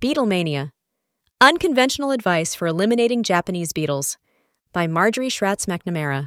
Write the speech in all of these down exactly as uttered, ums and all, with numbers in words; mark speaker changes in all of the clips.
Speaker 1: Beetlemania. Unconventional Advice for Eliminating Japanese Beetles by Marjorie Schratz McNamara.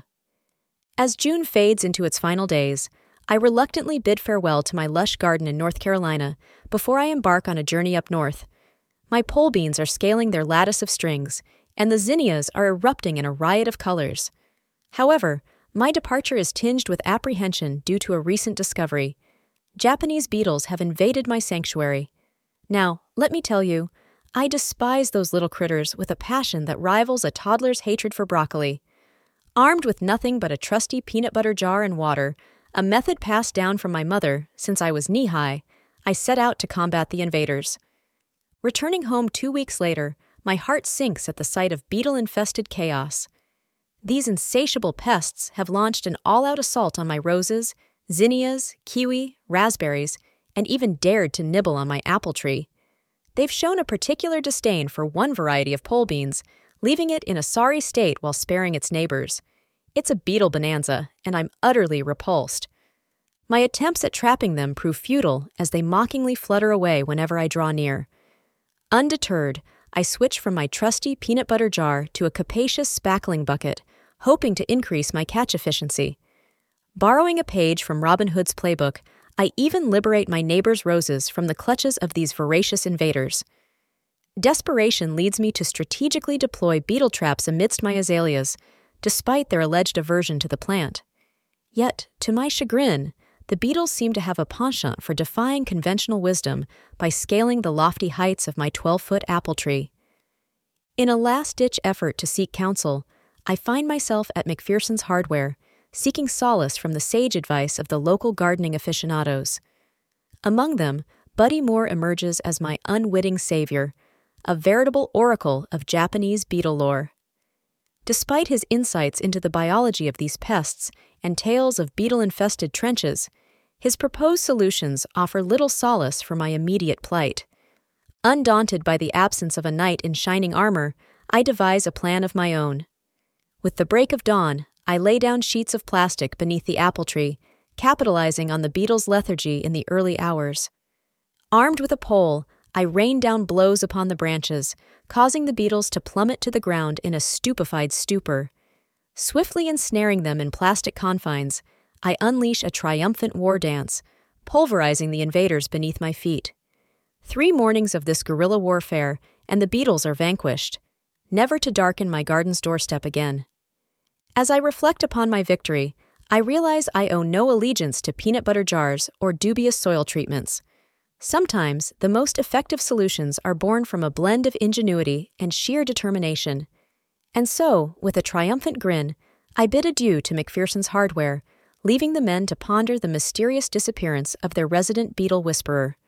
Speaker 1: As June fades into its final days, I reluctantly bid farewell to my lush garden in North Carolina before I embark on a journey up north. My pole beans are scaling their lattice of strings, and the zinnias are erupting in a riot of colors. However, my departure is tinged with apprehension due to a recent discovery. Japanese beetles have invaded my sanctuary. Now, let me tell you, I despise those little critters with a passion that rivals a toddler's hatred for broccoli. Armed with nothing but a trusty peanut butter jar and water, a method passed down from my mother since I was knee-high, I set out to combat the invaders. Returning home two weeks later, my heart sinks at the sight of beetle-infested chaos. These insatiable pests have launched an all-out assault on my roses, zinnias, kiwi, raspberries, and even dared to nibble on my apple tree. They've shown a particular disdain for one variety of pole beans, leaving it in a sorry state while sparing its neighbors. It's a beetle bonanza, and I'm utterly repulsed. My attempts at trapping them prove futile as they mockingly flutter away whenever I draw near. Undeterred, I switch from my trusty peanut butter jar to a capacious spackling bucket, hoping to increase my catch efficiency. Borrowing a page from Robin Hood's playbook, I even liberate my neighbor's roses from the clutches of these voracious invaders. Desperation leads me to strategically deploy beetle traps amidst my azaleas, despite their alleged aversion to the plant. Yet, to my chagrin, the beetles seem to have a penchant for defying conventional wisdom by scaling the lofty heights of my twelve-foot apple tree. In a last-ditch effort to seek counsel, I find myself at McPherson's Hardware, seeking solace from the sage advice of the local gardening aficionados. Among them, Buddy Moore emerges as my unwitting savior, a veritable oracle of Japanese beetle lore. Despite his insights into the biology of these pests and tales of beetle-infested trenches, his proposed solutions offer little solace for my immediate plight. Undaunted by the absence of a knight in shining armor, I devise a plan of my own. With the break of dawn, I lay down sheets of plastic beneath the apple tree, capitalizing on the beetle's lethargy in the early hours. Armed with a pole, I rain down blows upon the branches, causing the beetles to plummet to the ground in a stupefied stupor. Swiftly ensnaring them in plastic confines, I unleash a triumphant war dance, pulverizing the invaders beneath my feet. Three mornings of this guerrilla warfare, and the beetles are vanquished, never to darken my garden's doorstep again. As I reflect upon my victory, I realize I owe no allegiance to peanut butter jars or dubious soil treatments. Sometimes, the most effective solutions are born from a blend of ingenuity and sheer determination. And so, with a triumphant grin, I bid adieu to McPherson's Hardware, leaving the men to ponder the mysterious disappearance of their resident beetle whisperer.